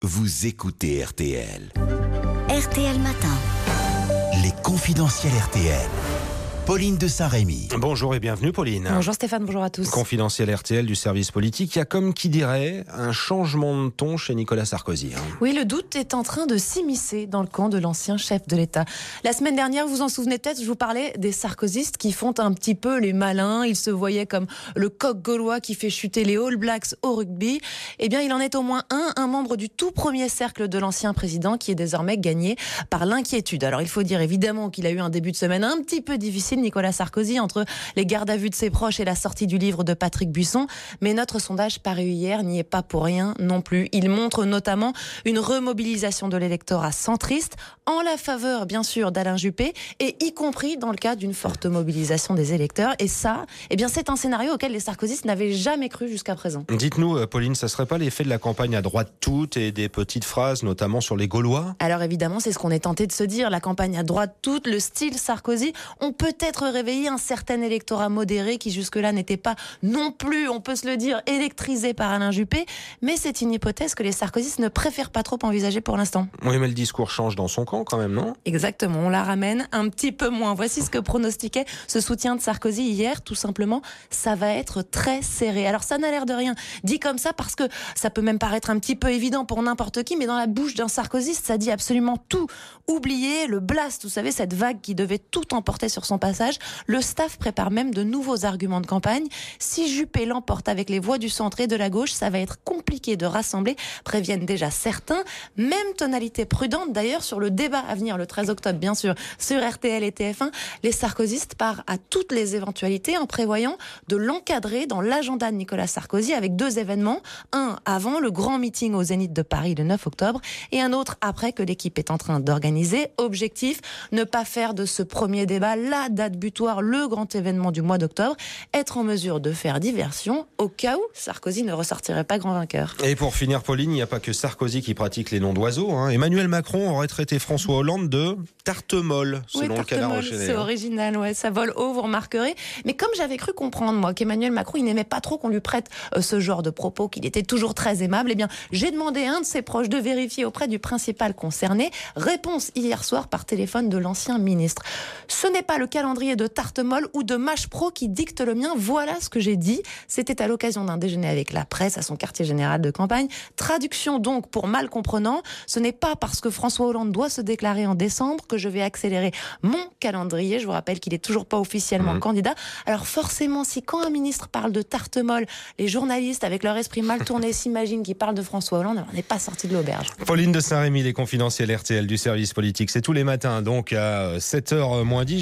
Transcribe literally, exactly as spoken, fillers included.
Vous écoutez R T L. R T L Matin. Les confidentiels R T L. Pauline de Saint-Rémy. Bonjour et bienvenue Pauline. Bonjour Stéphane, bonjour à tous. Confidentiel R T L du service politique. Il y a comme qui dirait un changement de ton chez Nicolas Sarkozy. Hein. Oui, le doute est en train de s'immiscer dans le camp de l'ancien chef de l'État. La semaine dernière, vous vous en souvenez peut-être, je vous parlais des sarkozystes qui font un petit peu les malins. Ils se voyaient comme le coq gaulois qui fait chuter les All Blacks au rugby. Eh bien, il en est au moins un, un membre du tout premier cercle de l'ancien président qui est désormais gagné par l'inquiétude. Alors, il faut dire évidemment qu'il a eu un début de semaine un petit peu difficile, Nicolas Sarkozy, entre les gardes à vue de ses proches et la sortie du livre de Patrick Buisson. Mais notre sondage paru hier n'y est pas pour rien non plus. Il montre notamment une remobilisation de l'électorat centriste en la faveur, bien sûr, d'Alain Juppé et y compris dans le cas d'une forte mobilisation des électeurs. Et ça, eh bien, c'est un scénario auquel les sarkozystes n'avaient jamais cru jusqu'à présent. Dites-nous, Pauline, ça serait pas l'effet de la campagne à droite toute et des petites phrases, notamment sur les Gaulois ? Alors évidemment, c'est ce qu'on est tenté de se dire. La campagne à droite toute, le style Sarkozy, ont peut-être réveillé un certain électorat modéré qui jusque-là n'était pas non plus, on peut se le dire, électrisé par Alain Juppé. Mais c'est une hypothèse que les sarkozystes ne préfèrent pas trop envisager pour l'instant. Oui, mais le discours change dans son camp quand même, non ? Exactement, on la ramène un petit peu moins. Voici ce que pronostiquait ce soutien de Sarkozy hier. Tout simplement, ça va être très serré. Alors ça n'a l'air de rien dit comme ça parce que ça peut même paraître un petit peu évident pour n'importe qui, mais dans la bouche d'un sarkozyste, ça dit absolument tout. Oubliez le blast, vous savez, cette vague qui devait tout emporter sur son passage. Le staff prépare même de nouveaux arguments de campagne. Si Juppé l'emporte avec les voix du centre et de la gauche, ça va être compliqué de rassembler, préviennent déjà certains. Même tonalité prudente d'ailleurs sur le débat à venir le treize octobre, bien sûr, sur R T L et T F un. Les sarkozystes partent à toutes les éventualités en prévoyant de l'encadrer dans l'agenda de Nicolas Sarkozy avec deux événements. Un avant le grand meeting au Zénith de Paris le neuf octobre et un autre après que l'équipe est en train d'organiser. Objectif, ne pas faire de ce premier débat la date butoir, le grand événement du mois d'octobre, être en mesure de faire diversion au cas où Sarkozy ne ressortirait pas grand vainqueur. Et pour finir, Pauline, il n'y a pas que Sarkozy qui pratique les noms d'oiseaux. Hein. Emmanuel Macron aurait traité François Hollande de tarte molle, selon oui, le tarte canard molle, enchaîné. c'est hein. original, ouais, ça vole haut, vous remarquerez. Mais comme j'avais cru comprendre, moi, qu'Emmanuel Macron, il n'aimait pas trop qu'on lui prête euh, ce genre de propos, qu'il était toujours très aimable, eh bien, j'ai demandé à un de ses proches de vérifier auprès du principal concerné. Réponse hier soir par téléphone de l'ancien ministre. Ce n'est pas le calendrier de tarte molle ou de Mâche Pro qui dicte le mien, voilà ce que j'ai dit. C'était à l'occasion d'un déjeuner avec la presse à son quartier général de campagne. Traduction donc pour mal comprenant, ce n'est pas parce que François Hollande doit se déclarer en décembre que je vais accélérer mon calendrier. Je vous rappelle qu'il est toujours pas officiellement mmh. candidat. Alors forcément, si quand un ministre parle de tarte molle, les journalistes avec leur esprit mal tourné s'imaginent qu'il parle de François Hollande, alors on n'est pas sorti de l'auberge. Pauline de Saint-Rémy, les confidentiels R T L du service politique, c'est tous les matins donc à sept heures moins dix.